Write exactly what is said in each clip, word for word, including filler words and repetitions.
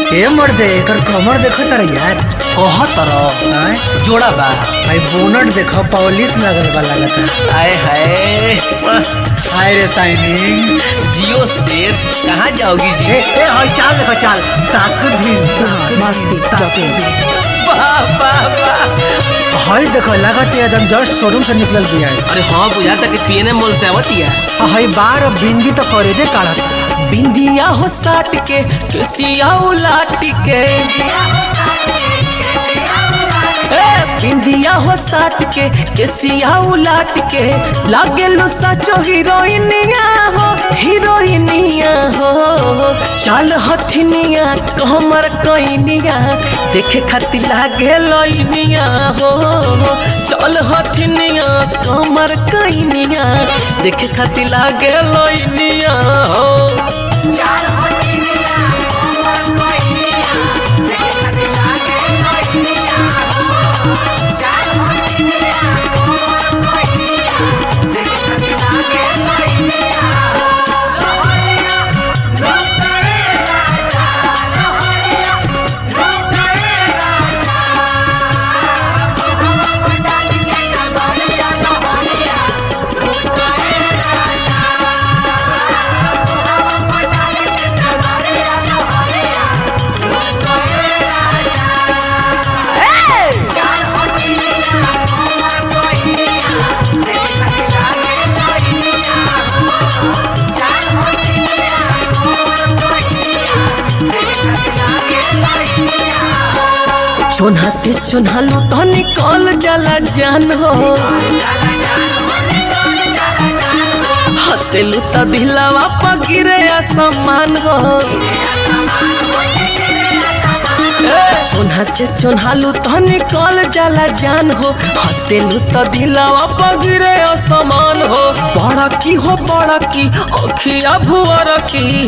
ए मर्दे एकर कमर देखो तर यार कह तर जोड़ा बा भाई बोनट देखो पॉलिश लगल बा लगता। आए हाय हाय रे शाइनिंग जियो शेर कहाँ जाओगी जी? ए ए हाय चाल देखो चाल ताकत भी मस्ती जॉकिंग वाह वाह वाह हाय देखो लगत एकदम जस्ट शोरूम से निकलल बिया। अरे हाँ बुझा था कि पीएनए मॉल से आवतिया। हाय बार अब बिंदी तो करेजे काढ़त बिंदिया हो साट के केसिया उलाट के ए बिंदिया हो साट के केसिया उलाट के लागे लो सचो हीरोइनिया हो हीरोइनिया हो चल हथिनिया कमर कइनिया देखे खातिर लागे लोइनिया हो चल हथिनिया कमर कइनिया देखे खातिर लागे लोइनिया हो चोन्हा से चोन्हा लो तो निकल जाला जान हो हंसेलू तो दिलवा पर गिरे आसमान हो चोन्हा से चोन्हा लो तो निकल जाला जान हो हंसेलू तो दिलवा पर गिरे आसमान हो बड़ा की हो बड़ा की अखिया भुअर की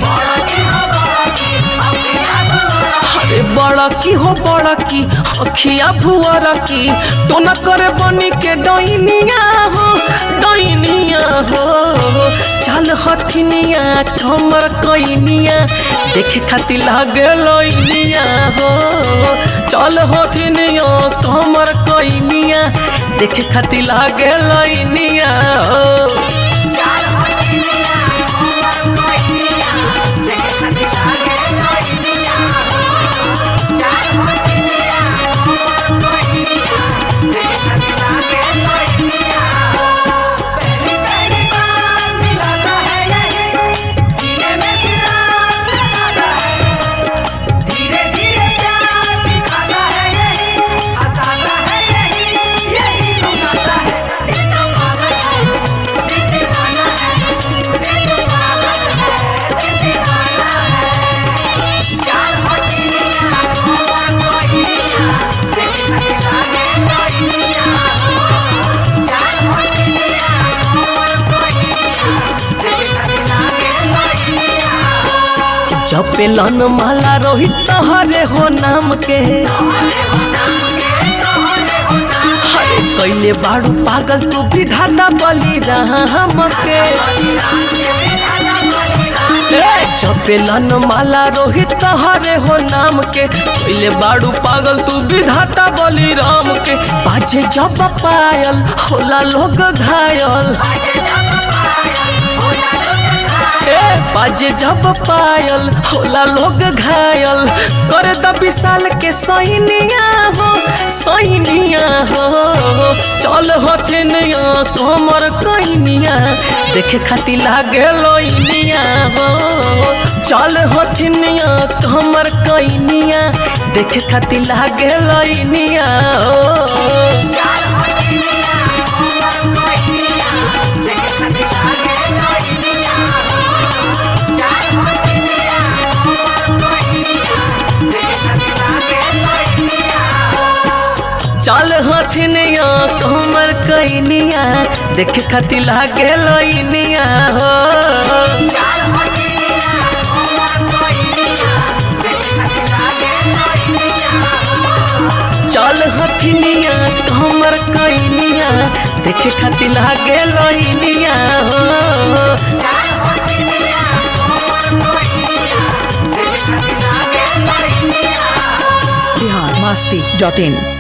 अरे बड़ा की हो बड़ा की अखिया भुअर की तो न करे बनी के डैनिया हो डैनिया हो चल हथिनिया कमर कइनिया देखे खातिर लागे लोइनिया हो चल हथिनिया कमर कइनिया देखे खातिर लागे लोइनिया हो जपेलन माला रोहित तोहरे हो नाम के हरे कैले बाड़ू पागल तू विधाता बलि राम के जपेलन माला रोहित तोहरे हो नाम के कैले बाड़ू पागल तू विधाता बलि राम के बाजे जब पायल होला लोग घायल बाजे जब पायल होला लोग घायल कर द विशाल के सैनिया हो सैनिया हो चल हथिनिया कमर कइनिया देखे खातिर लागे लोइनिया हो चल हथिनिया कमर कइनिया देखे खातिर लागे लोइनिया हो चल हथिनिया कमर कइनिया देखे खातिर लागे लोइनिया हो चल हथिनिया कमर कइनिया देखे खातिर लागे लोइनिया हो masti dot in.